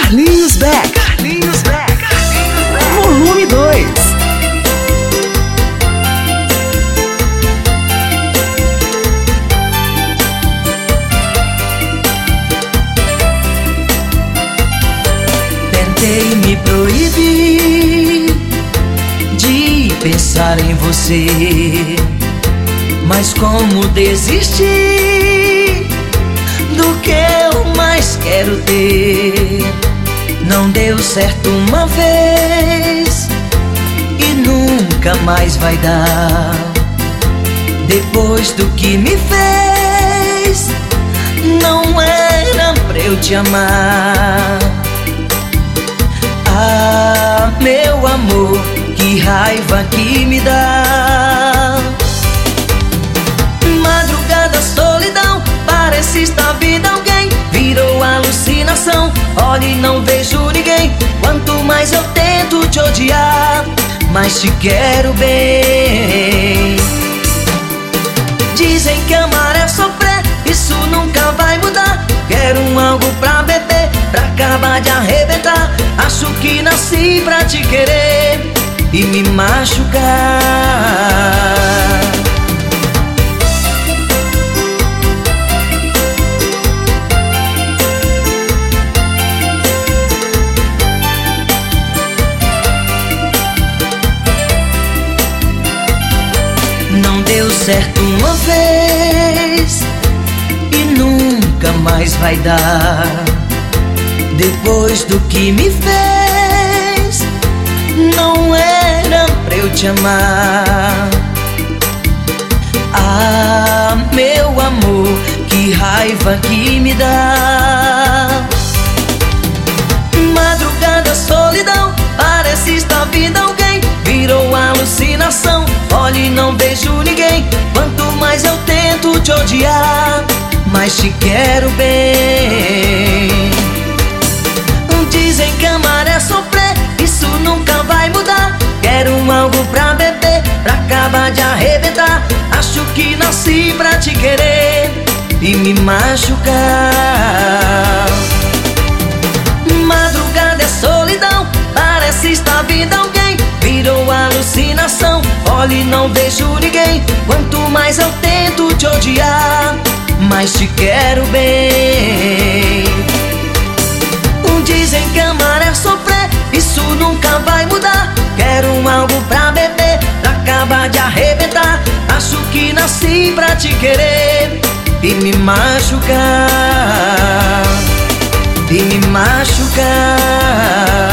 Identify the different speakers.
Speaker 1: Carlinhos Beck. Volume 2.
Speaker 2: Tentei me proibir de pensar em você, mas como desistir do que eu mais quero ter? Não deu certo uma vez e nunca mais vai dar. Depois do que me fez, não era pra eu te amar. Ah, meu amor, que raiva que me dá. Madrugada, solidão, parece estar vindo alguém. Virou alucinação, olho e não vejo ninguém. Quanto mais eu tento te odiar, mais te quero bem. Dizem que amar é sofrer, isso nunca vai mudar. Quero algo pra beber, pra acabar de arrebentar. Acho que nasci pra te querer e me machucar. Não deu certo uma vez e nunca mais vai dar. Depois do que me fez, não era pra eu te amar. Ah, meu amor, que raiva que me dá. Madrugada, solidão, parece estar vindo alguém. Virou alucinação, olho e não vejo ninguém. Quanto mais eu tento te odiar, mais te quero bem. Dizem que amar é sofrer, isso nunca vai mudar. Quero algo pra beber, pra acabar de arrebentar. Acho que nasci pra te querer e me machucar. Madrugada é solidão, parece estar vindo alguém. Virou alucinação, olho e não vejo ninguém. Quanto mais eu tento te odiar, mais te quero bem. Dizem que amar é sofrer, isso nunca vai mudar. Quero algo pra beber, pra acabar de arrebentar. Acho que nasci pra te querer e me machucar. E me machucar.